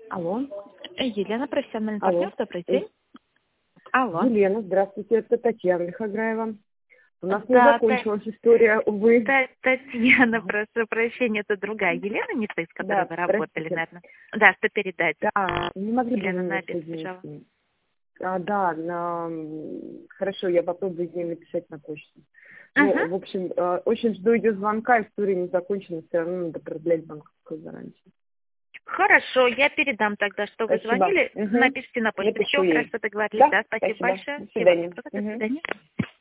Алло. Елена, профессиональный Алло. партнер, добрый день. Алло. Елена, здравствуйте, это Татьяна Лихограева. У нас не Да, закончилась история, увы. Татьяна, прошу прощения, это другая Елена, не та, с которой Да, вы работали, простите. наверное. Да, что передать? Да, не могли бы вы Елена, на меня обед соединить сбежала. с ним? Хорошо, я попробую с ней написать на почту. Ну, в общем, очень жду ее звонка, история не закончена, все равно надо продлять банковскую гарантию. Хорошо, я передам тогда, что вы Спасибо. звонили, напишите на почту. Напишу Все, ей. хорошо договорились, Да, да, спасибо спасибо. большое. До Всего свидания. доброго, до свидания.